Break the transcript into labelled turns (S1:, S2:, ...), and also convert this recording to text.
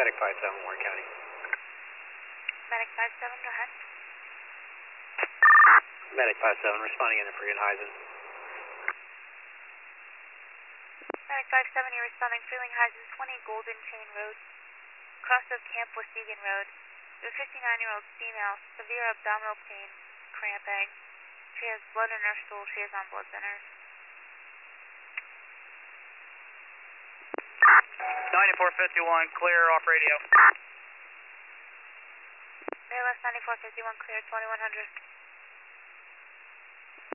S1: Medic 57, Warren County.
S2: Medic 57, go ahead.
S1: Medic 57, responding in for Frelinghuysen.
S2: Medic 57, you're responding Frelinghuysen, 20 Golden Chain Road. Cross of Camp Waukegan Road. There's a 59-year-old female, severe abdominal pain, cramping. She has blood in her stool. She is on blood thinners.
S3: 9451, clear off radio.
S2: ALS 9451, clear 2100.